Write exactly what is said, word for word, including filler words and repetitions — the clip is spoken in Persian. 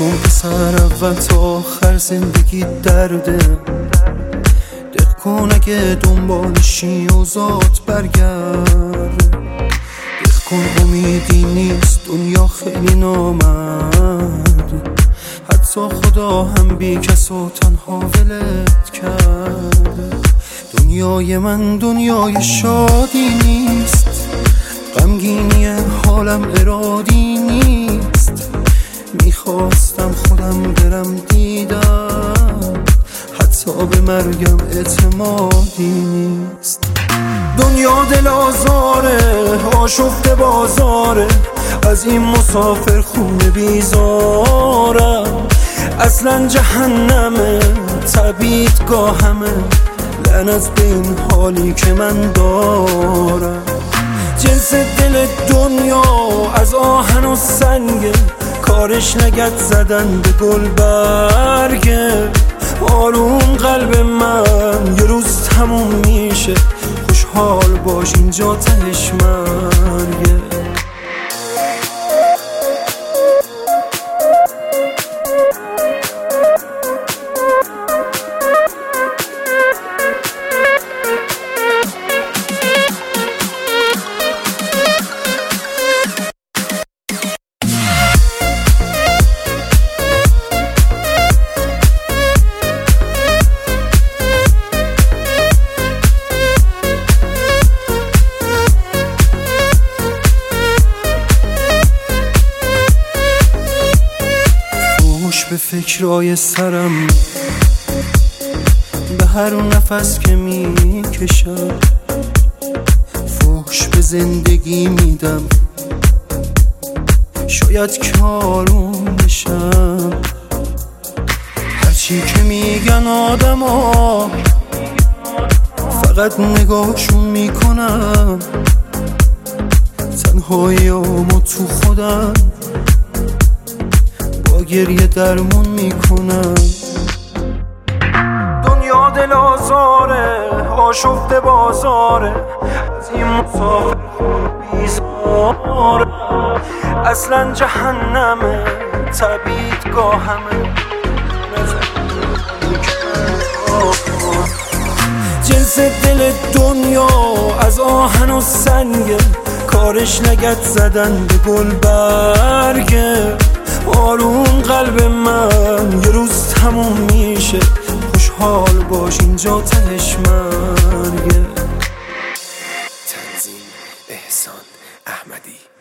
کن پسر اول تا آخر زندگی درده، دق کن اگه دنبالشی و ذات برگرد، دق کن امیدی نیست دنیا خیلی نامرد، حتی خدا هم بی کس و تنها ولت کرد. دنیای من دنیای شادی نیست، غمگینی حالم ارادی نیست، میخواستم خودم برم دیدم، حتی به مرگم اعتمادی نیست. دنیا دل آزاره، آشفته بازاره، از این مسافر خونه بیزارم، اصلا جهنمه تبیدگاهمه، لعنت به این حالی که من دارم. جنس دل دنیا از آهن و سنگه، کارش نگت زدن به گل برگه، آروم قلب من یه روز تموم میشه، خوشحال باش اینجا تهش مرگه. به فکرای سرم، به هر نفس که میکشم، فحش به زندگی میدم، شاید که آروم بشم. هرچی که میگن آدم ها فقط نگاهشون میکنم، تنهاییامو تو خودم گریه درمون میکنم. دنیا دل آزاره، آشفته بازاره، از این مسافر بیزاره، اصلا جهنمه تبیدگاهمه. جنس دل دنیا از آهن و سنگه، کارش نگت زدن به گل برگه، آروم قلب من یه روز تموم میشه، خوشحال باش اینجا تهش مرگه. تنظیم احسان احمدی.